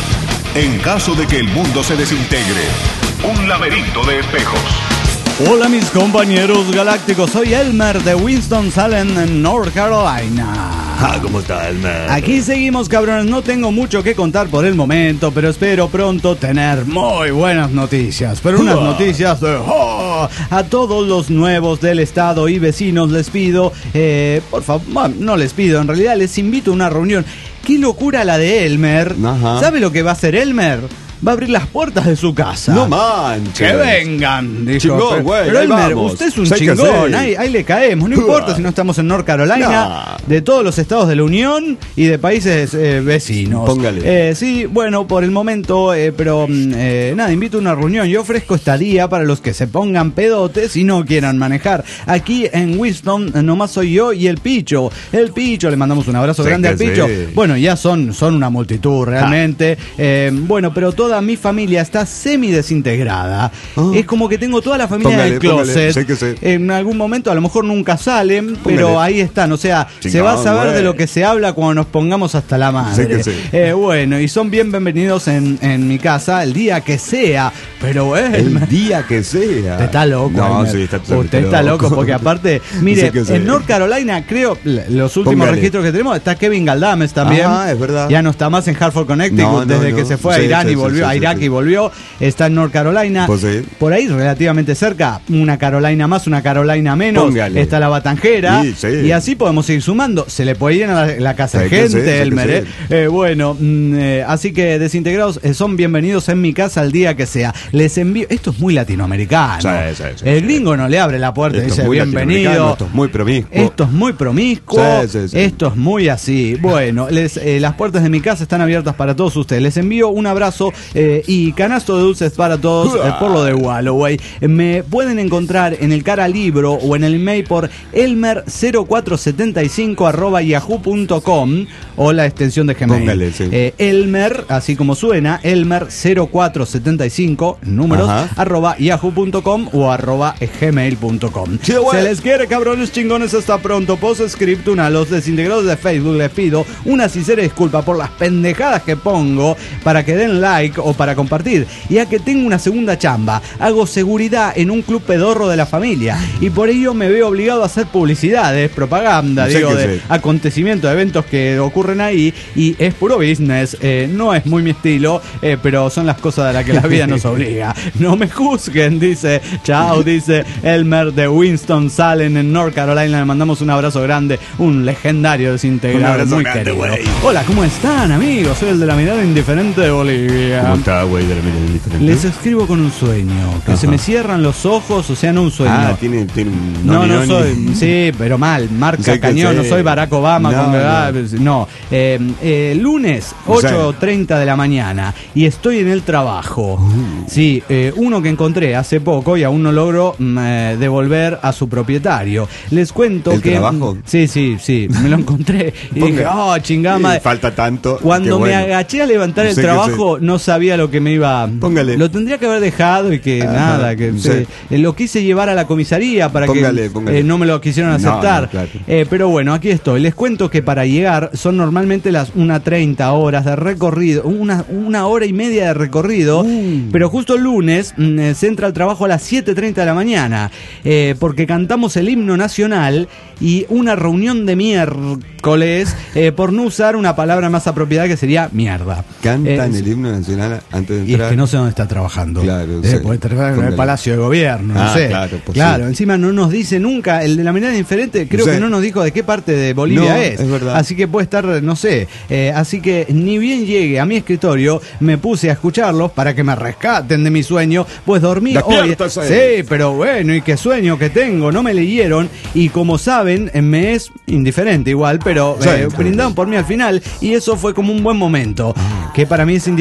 En caso de que el mundo se desintegre, Un laberinto de espejos. Hola mis compañeros galácticos, soy Elmer de Winston-Salem, en North Carolina. Ah, ¿cómo está, Elmer? Aquí seguimos, cabrones. No tengo mucho que contar por el momento, pero espero pronto tener muy buenas noticias. Pero unas Uah. noticias de... ¡oh! A todos los nuevos del estado y vecinos les pido, eh, por favor, bueno, no les pido, en realidad les invito a una reunión. ¡Qué locura la de Elmer! Ajá. ¿Sabe lo que va a hacer Elmer? Va a abrir las puertas de su casa. No manches. ¡Que vengan! Dijo. Chingón, pero güey, pero ahí Elmer, vamos. usted es un Sé que chingón. sé. Ahí, ahí le caemos. No Uah. importa si no estamos en North Carolina, Nah. de todos los estados de la Unión y de países eh, vecinos. Póngale. Eh, sí, bueno, por el momento, eh, pero mm, eh, nada, invito a una reunión. Yo ofrezco estadía para los que se pongan pedotes y no quieran manejar. Aquí en Winston eh, nomás soy yo y el Picho. El Picho, le mandamos un abrazo Sí grande al que Picho. sí. Bueno, ya son, son una multitud realmente. Eh, bueno, pero toda mi familia está semi desintegrada. Ah. Es como que tengo toda la familia Póngale, del closet. póngale, sé que sé. En algún momento a lo mejor nunca salen, pero Póngale. ahí están. O sea, se Chingón, va a saber güey. de lo que se habla cuando nos pongamos hasta la madre. Sé que sé. Eh, bueno, y son bienvenidos en, en mi casa el día que sea. Pero eh, El día que sea. Usted está loco. No, Elmer. sí, está totalmente Usted está loco porque aparte, mire, Sé que sé. en North Carolina, creo, l- los últimos Póngale. registros que tenemos, está Kevin Galdames también. Ah, es verdad. Ya no está más en Hartford, Connecticut, No, no, desde no. que se fue a Sí, Irán sí, y sí, volvió, sí, a sí, Irak sí. y volvió. Está en North Carolina. Pues sí. Por ahí, relativamente cerca, una Carolina más, una Carolina menos. Póngale. Está la Batanjera. Sí, sí. Y así podemos ir sumando. Se le puede ir a la, la casa de Sé que gente, sé, sé que Elmer. sé. ¿eh? Eh, bueno, mm, eh, así que desintegrados eh, son bienvenidos en mi casa el día que sea. Les envío. Esto es muy latinoamericano. Sí, sí, sí, el sí. gringo no le abre la puerta y Esto es dice muy bienvenido. latinoamericano, esto es muy promiscuo. Esto es muy promiscuo. Sí, sí, sí. Esto es muy así. Bueno, les, eh, las puertas de mi casa están abiertas para todos ustedes. Les envío un abrazo eh, y canasto de dulces para todos eh, por lo de Walloway. Me pueden encontrar en el cara libro o en el email por elmer cero cuatro setenta y cinco arroba yahoo punto com o la extensión de Gmail. Póngale, sí. Eh, Elmer, así como suena, Elmer cero cuatro setenta y cinco, números, Ajá. arroba yahoo punto com o arroba gmail punto com. Sí, güey. Se les quiere, cabrones chingones, hasta pronto. Postscriptum a los desintegrados de Facebook les pido una sincera disculpa por las pendejadas que pongo para que den like o para compartir. Ya que tengo una segunda chamba, hago seguridad en un club pedorro de la familia y por ello me veo obligado a hacer publicidades, propaganda, Sé digo, que de sé. acontecimientos, de eventos que ocurren ahí y es puro business. Eh, no es muy mi estilo, eh, pero son las cosas de las que la vida nos obliga. No me juzguen, dice. Chao, dice Elmer de Winston-Salem en North Carolina. Le mandamos un abrazo grande, un legendario Un desintegrado abrazo muy grande, querido. güey. Hola, ¿cómo están, amigos? Soy el de la mirada indiferente de Bolivia. ¿Cómo está, güey, de la mirada indiferente? Les escribo con un sueño, que Ajá. se me cierran los ojos, o sea, no un sueño. Ah, tiene, tiene un... No, noni, no noni. soy, sí, pero mal, marca Sé que cañón, no sé. soy Barack Obama, No, con no. verdad, no. Eh, eh, lunes, ocho treinta de la mañana, y estoy en el trabajo. Uh. Sí, eh, uno que encontré hace poco y aún no logro mm, eh, devolver a su propietario. Les cuento ¿El que... trabajo? Sí, sí, sí, me lo encontré y Ponga. dije, oh, chingama. Sí, falta tanto. Cuando qué me bueno. agaché a levantar el Sé que trabajo, no sabía lo que me iba. Póngale. Lo tendría que haber dejado y que Ajá, nada, que sí. eh, eh, lo quise llevar a la comisaría para Póngale, que póngale. eh, no me lo quisieron No, aceptar. no, claro. Eh, pero bueno, aquí estoy. Les cuento que para llegar son normalmente las una treinta horas de recorrido, una, una hora y media de recorrido, Uh. pero justo el lunes mm, eh, se entra al trabajo a las siete treinta de la mañana, eh, porque cantamos el himno nacional y una reunión de miércoles eh, por no usar una palabra más apropiada que sería mierda. Cantan Eh, el himno nacional antes de y es entrar. que no sé dónde está trabajando. Claro, Eh, sí. puede trabajar en el Póngale. Palacio de Gobierno, no Ah, sé. claro, pues claro, sí. encima no nos dice nunca, el de la mirada indiferente creo Sí. que no nos dijo de qué parte de Bolivia No, es. es verdad. Así que puede estar, no sé. Eh, así que ni bien llegue a mi escritorio, me puse a escucharlos para que me rescaten de mi sueño, pues dormí hoy. Despiértase. Sí, pero bueno, y qué sueño que tengo, no me leyeron y como saben, eh, me es indiferente igual, pero Sí, eh, sí, brindaron sí. por mí al final y eso fue como un buen momento, que para mí es indiferente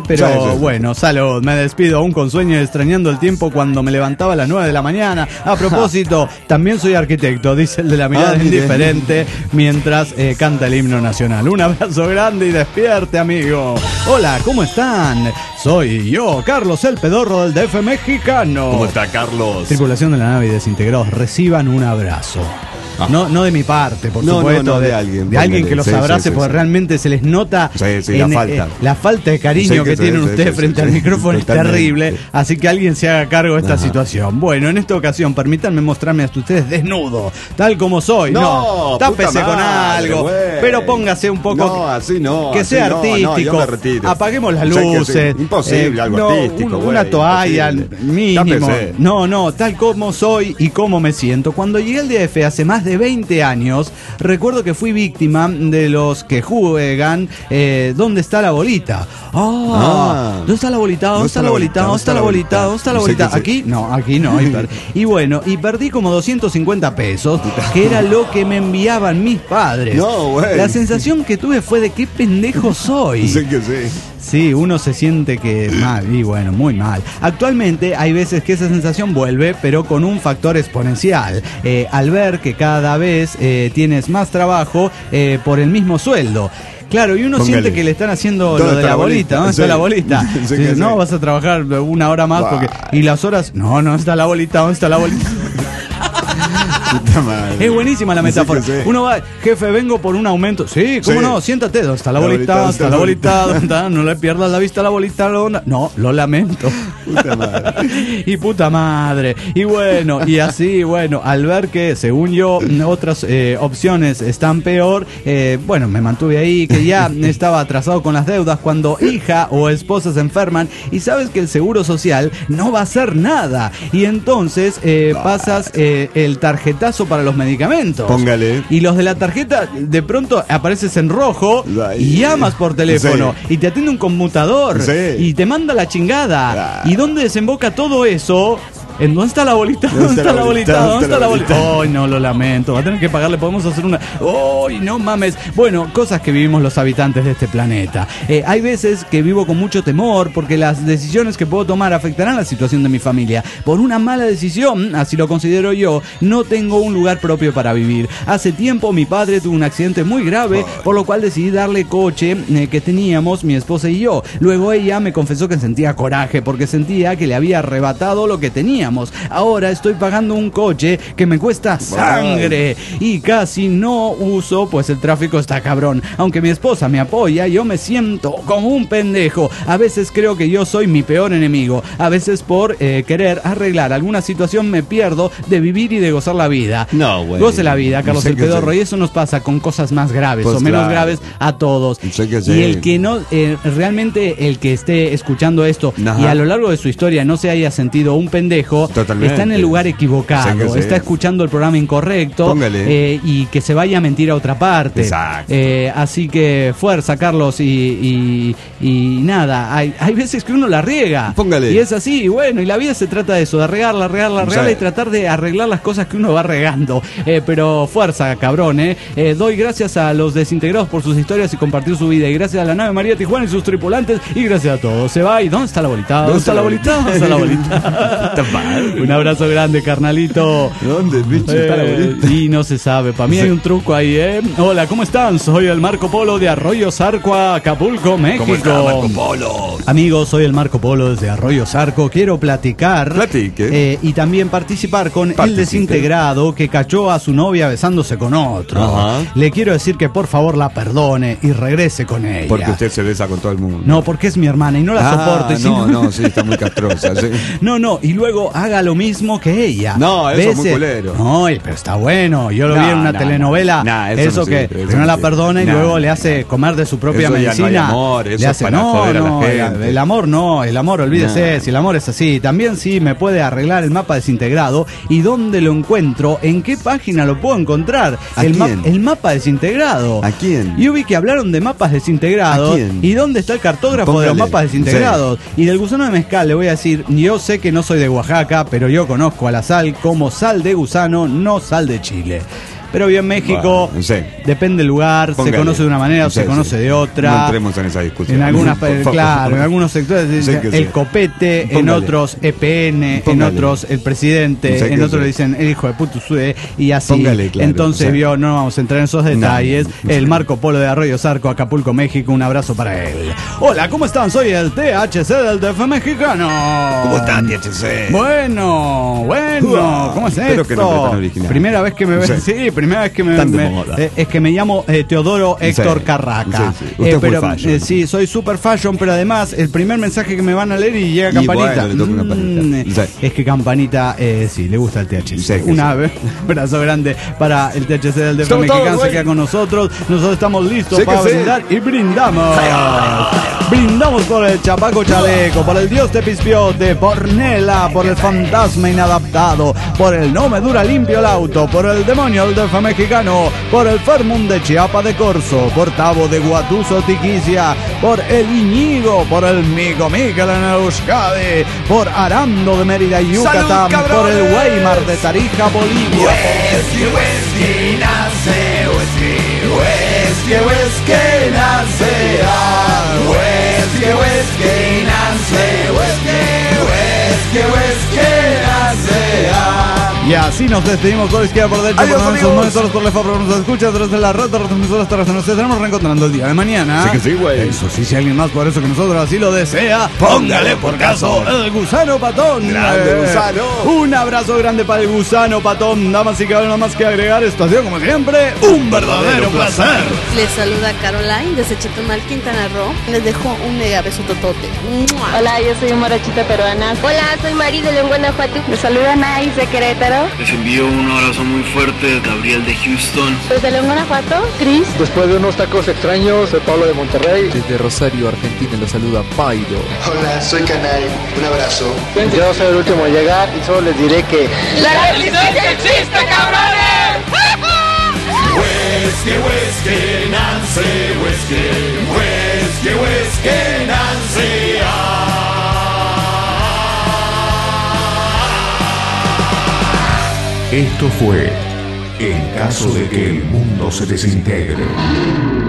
pero Sí, sí, sí. bueno, salud. Me despido aún con sueño y extrañando el tiempo cuando me levantaba a las nueve de la mañana. A propósito, también soy arquitecto, dice el de la mirada Ah, mire. indiferente, mientras eh, canta el himno nacional. Un abrazo grande y despierte, amigo. Hola, ¿cómo están? Soy yo, Carlos el Pedorro del D F mexicano. ¿Cómo está, Carlos? Tripulación de la nave y desintegrados, reciban un abrazo. No, no de mi parte, por No, supuesto, no, no, de de, alguien, de alguien que póngale. los Sí, abrace, sí, sí, porque sí. realmente se les nota Sí, sí, la falta. eh, la falta de cariño Sí, que, que sí, tienen sí, ustedes sí, frente sí, al sí. micrófono es Totalmente. terrible, así que alguien se haga cargo de esta Ajá. situación. Bueno, en esta ocasión, permítanme mostrarme hasta ustedes desnudo, tal como soy. No, No, tápese puta con madre, algo, güey. pero póngase un poco. No, así no, que así sea no, no, artístico. yo me retiro. Apaguemos las Sí, que sí. luces. Imposible, algo no, artístico, un- güey, Una toalla imposible. mínimo. Tápese. No, no, tal como soy y como me siento. Cuando llegué al D F hace más de veinte años, recuerdo que fui víctima de los que juegan eh, ¿dónde está la bolita? Ah, Ah. ¿dónde está la bolita? ¿Dónde está la bolita? ¿Dónde está la bolita? ¿Dónde está la Sí, bolita? que sí. Aquí no, aquí no. Y, per- y bueno, y perdí como doscientos cincuenta pesos, que era lo que me enviaban mis padres. No, güey. La sensación que tuve fue de qué pendejo soy. Sí que sí. Sí, uno se siente que mal, y bueno, muy mal. Actualmente hay veces que esa sensación vuelve, pero con un factor exponencial. Eh, al ver que cada vez eh, tienes más trabajo eh, por el mismo sueldo. Claro, y uno Póngale. siente que le están haciendo ¿Dónde lo de está la la bolita, bolita? ¿dónde está Sí. la bolita? Sí, Dices, que no, sí. vas a trabajar una hora más porque... Bah. Y las horas, no, no está la bolita, ¿dónde está la bolita? Puta madre. Es buenísima la Sí metáfora. que sí. Uno va, jefe, vengo por un aumento. Sí, ¿cómo Sí. no? Siéntate. ¿Dónde está la La bolita? bolita, ¿Dónde está la bolita? ¿Dónde bolita? está? No le pierdas la vista a la bolita. lo- No, lo lamento. Puta madre. Y puta madre. Y bueno, y así, bueno, al ver que, según yo, otras eh, opciones están peor, eh, bueno, me mantuve ahí, que ya estaba atrasado con las deudas cuando hija o esposa se enferman y sabes que el seguro social no va a hacer nada. Y entonces eh, pasas eh, el tarjetazo para los medicamentos. Póngale. Y los de la tarjeta, de pronto apareces en rojo Ay. y llamas por teléfono Sí. y te atiende un conmutador Sí. y te manda la chingada. Ah. ¿Y dónde desemboca todo eso? ¿En dónde está la bolita? ¿Dónde está la bolita? ¿Dónde está la bolita? Ay, no, lo lamento. Va a tener que pagarle. Podemos hacer una... Ay, no mames. Bueno, cosas que vivimos los habitantes de este planeta. Eh, hay veces que vivo con mucho temor porque las decisiones que puedo tomar afectarán la situación de mi familia. Por una mala decisión, así lo considero yo, no tengo un lugar propio para vivir. Hace tiempo mi padre tuvo un accidente muy grave, por lo cual decidí darle coche eh, que teníamos mi esposa y yo. Luego ella me confesó que sentía coraje porque sentía que le había arrebatado lo que teníamos. Ahora estoy pagando un coche que me cuesta sangre y casi no uso, pues el tráfico está cabrón. Aunque mi esposa me apoya, yo me siento como un pendejo. A veces creo que yo soy mi peor enemigo. A veces por eh, querer arreglar alguna situación me pierdo de vivir y de gozar la vida. No, güey. Goce la vida, Carlos Sé el que Pedorro. sí. Y eso nos pasa con cosas más graves Pues o menos claro. graves a todos. Sé que Y sí. el que no, eh, realmente el que esté escuchando esto Ajá. y a lo largo de su historia no se haya sentido un pendejo, Totalmente. está en el lugar equivocado, Sé que sí. está escuchando el programa incorrecto. Póngale. eh, y que se vaya a mentir a otra parte. Exacto. Eh, así que fuerza, Carlos, y, y, y nada, hay, hay veces que uno la riega. Póngale. Y es así, y bueno, y la vida se trata de eso, de regarla, regarla, regarla Sí. y tratar de arreglar las cosas que uno va regando. Eh, pero fuerza, cabrón, eh. Eh, Doy gracias a los desintegrados por sus historias y compartir su vida. Y gracias a la nave María Tijuana y sus tripulantes. Y gracias a todos. Se va. ¿Y dónde está la bolita? ¿Dónde está la bolita? ¿Dónde está la bolita? Puta madre. Un abrazo grande, carnalito. ¿Dónde, bicho, está la Eh, bolita? y no se sabe, para mí Sí. hay un truco ahí, ¿eh? Hola, ¿cómo están? Soy el Marco Polo de Arroyo Zarco, Acapulco, México. ¿Cómo está, Marco Polo? Amigos, soy el Marco Polo desde Arroyo Zarco. Quiero platicar Platique. eh, y también participar con Participe. el desintegrado que cachó a su novia besándose con otro. Ajá. Le quiero decir que por favor la perdone y regrese con ella. Porque usted se besa con todo el mundo. No, porque es mi hermana y no la Ah, soporto. Y si no, no, sí, está muy castrosa. Sí. No, no, y luego haga lo mismo que ella. No, eso es muy Bese- culero. No, y- pero está bueno. Yo lo No, vi en una no, telenovela. no. Nah, eso eso no que sirve, eso que no no la sirve. perdona y Nah, luego nah. le hace comer de su propia Eso ya no medicina. hay amor, eso le es hace, para no, joder a la no, gente. el amor no, el amor, olvídese, Nah. si el amor es así. También sí me puede arreglar el mapa desintegrado. ¿Y dónde lo encuentro? ¿En qué página lo puedo encontrar? ¿A el, ma- quién? el mapa desintegrado. ¿A quién? Yo vi que hablaron de mapas desintegrados. ¿A quién? ¿Y dónde está el cartógrafo de los Póngale. mapas desintegrados? Y del gusano de mezcal le voy a decir, yo sé que no soy de Oaxaca, pero yo conozco a la sal como sal de gusano, no sal de Chile. Pero bien, México, bueno, sí. depende del lugar, Póngale. se conoce de una manera o Sí, se conoce sí. de otra. No entremos en esa discusión. En algunas, Por favor. claro, en algunos sectores Sí dicen que sí. el copete, en Póngale. otros E P N, Póngale. en otros el presidente, Sí que en otros sí. le dicen el hijo de puto sue, y así. Póngale, claro, Entonces, o sea. vio, no vamos a entrar en esos detalles. no. El Marco Polo de Arroyo Zarco, Acapulco, México, un abrazo para él. Hola, ¿cómo están? Soy el T H C del D F mexicano. ¿Cómo están, T H C? Bueno, bueno, Uah, ¿cómo es espero esto? que no sea tan original. Primera vez que me ven, Sí. sí, primera vez que me Tan de me- moda. eh, es que me llamo eh, Teodoro Héctor Sí. Carraca. Sí, sí. Usted es muy pero, fashion. eh, sí, soy super fashion, pero además el primer mensaje que me van a leer y llega Y Campanita. bueno, le toca una Campanita. Mm, Sí. Es que Campanita, eh, sí, le gusta el T H C. Sí, que Una vez, un abrazo grande para el T H C del D F Estamos mexicano, todos, se güey. queda con nosotros. Nosotros estamos listos Sí que para sí. brindar y brindamos. Brindamos por el Chapaco Chaleco, por el Dios te Pispiote, por Nela, por el fantasma inadaptado, por el No me dura limpio el auto, por el demonio del D F mexicano, por el Fermum de Chiapa de Corzo, por Tabo de Guatuso Tiquicia, por el Iñigo, por el Mico Miquel en el Euskadi, por Arando de Mérida y Yucatán, ¡Salud, por cabrones! el Weimar de Tarija, Bolivia. Whisky, whisky, nace, whisky, whisky, whisky, nace, ah, whisky, whisky, nace, whisky, whisky, whisky, nace, ah. Y así nos despedimos por izquierda, por derecha, Adiós, por amigos. nosotros, por la F A, por nos escucha, tras de la rata, retransmisoras, tras de nos estaremos reencontrando el día de mañana. Sí que sí, güey. Eso sí, si alguien más por eso que nosotros así lo desea, póngale por caso el gusano patón. Grande, Eh, gusano. Un abrazo grande para el gusano patón. Damas y caballeros, nada más que agregar, esto ha sido como siempre un verdadero placer. Les saluda Caroline desde Chetumal, Quintana Roo. Les dejo un mega beso totote. ¡Mua! Hola, yo soy Morachita Peruana. Hola, soy Mari de León, Guanajuato. Les saluda Nais de Querétaro. Les envío un abrazo muy fuerte, Gabriel de Houston. Desde León, Guanajuato, Cris. Después de unos tacos extraños, soy Pablo de Monterrey. Desde Rosario, Argentina, los saluda Pairo. Hola, soy Canal. Un abrazo. Yo soy el último en llegar y solo les diré que... ¡La resistencia existe, cabrones! Whisky, whisky, Nancy, whisky, whisky, whisky, Nancy, ah. Esto fue En caso de que el mundo se desintegre.